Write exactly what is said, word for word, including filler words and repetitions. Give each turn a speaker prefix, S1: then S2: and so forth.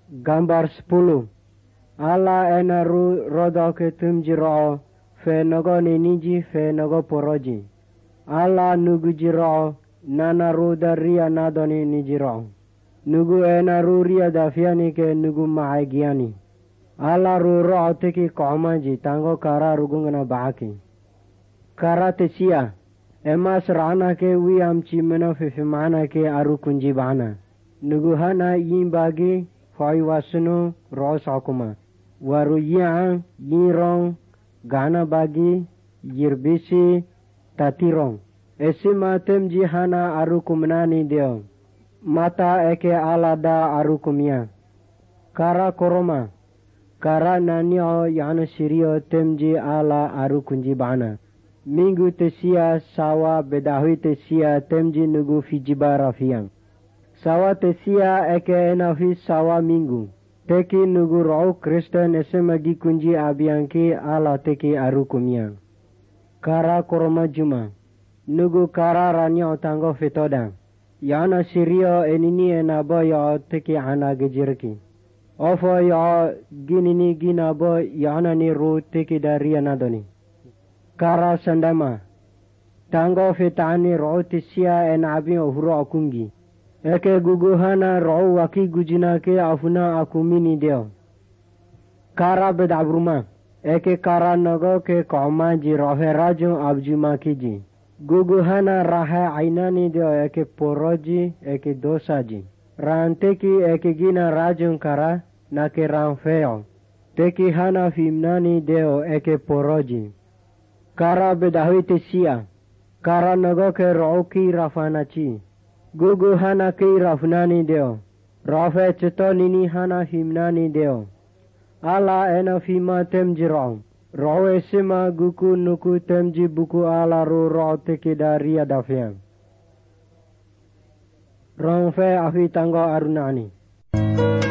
S1: Gambar sepuluh. Ala ena ru rodo ke tumji ro'o fe nogo ni niji fe nogo poroji. Ala nugu jiro nana ru da ria nadoni niji ro'o. Nugu ena ru ria da fiani ke nugu maagiani. Ala ru ro'o teki komaji tango kara rugungana baaki. Kara tesia. Emas rana ke wi amci mena fifimana ke aru kunji bana. Nugu hana yin bagi fai wasunu ro'o sakuma. Waru yang yirong gana bagi yirbisi tatirong. Esima temji hana aru kumnani deo. Mata eke alada aru kumia. Kara koroma. Kara nanio yana sirio temji ala aru kunji bana. Minggu tesia sawa bedahui tesia temji nugu fijiba rafiang. Sawa tesia eke enafi sawa minggu. Teki nugu ro'o Kristen esemagi kunji abiangki ala teki aru kumia. Kara koroma juma. Nugu kara ranyo tango fitoda. Yana sirio enini enabo yo teki ana gejirki. Ofo yo ginini ginabo yana ni ru teki dari anadoni. Kara sandama. Tango fitani ro'o tisia enabi ohuro akungi. Eke guguhana ro'o waki gujina ke afuna akumini deo. Kara bedabruma. Eke kara nogo ke komaji rohe rajo abjuma kiji. Guguhana raha ainani deo eke poroji eke dosaji. Ranteki eke gina rajon kara nake ranfeo. Teki hana fimnani deo eke poroji. Kara bedahui tesia. Kara nogo ke ro'o ki rafanachi. Gugu hana ki rafnani deo. Rafe ceto nini hana himnani deo. Ala ena fima temji ro'o. Ro'o esima guku nuku temji buku ala ru ro'o teki dari adafiang. Rongfe afi tango arunani.